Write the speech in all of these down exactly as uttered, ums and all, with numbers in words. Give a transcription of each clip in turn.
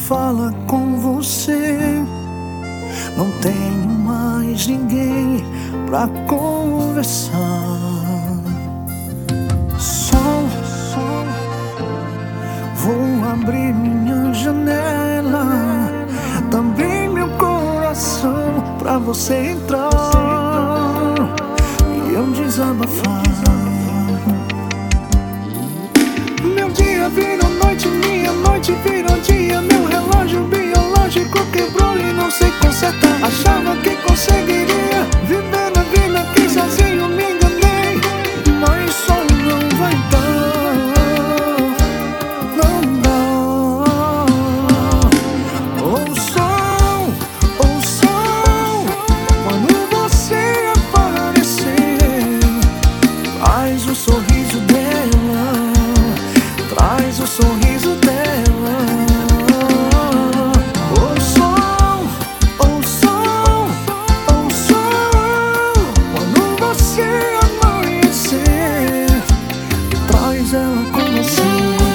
fala com você. Não tenho mais ninguém pra conversar. Sol, sol, vou abrir minha janela, também meu coração, pra você entrar e eu desabafar. Meu dia virou noite, minha noite virou dia. Meu relógio biológico quebrou e não sei consertar. Achava que conseguiria viver a vida aqui sozinho, me enganei, mas só não vai dar, não dá. Oh sol, oh sol, quando você aparecer, traz o sorriso dela, traz o sorriso dela. Oh sol, oh sol, oh sol, quando você amanhecer, traz ela com você.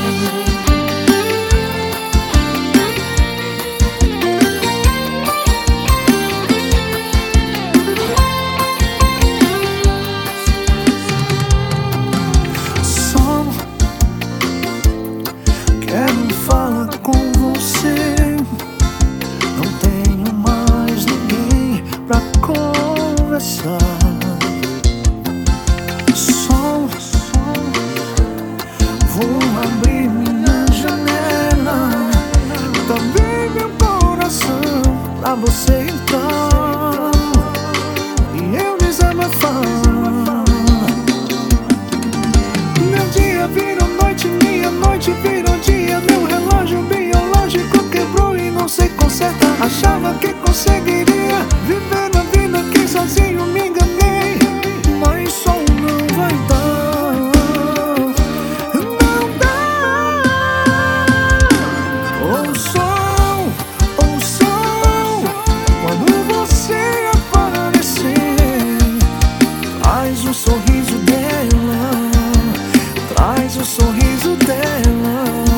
Quero falar com você. Não tenho mais ninguém pra conversar. Sol, sol, vou abrir minha janela, também meu coração, pra você entrar e eu desabafar. Meu dia virou noite, minha noite virou dia. Meu relógio biológico quebrou e não sei consertar. Achava que conseguiria viver a vida aqui sozinho, me enganei, mas só não vai dar, não dá. Oh sol, oh sol, quando você aparecer, traz o sorriso dela, traz o sorriso dela.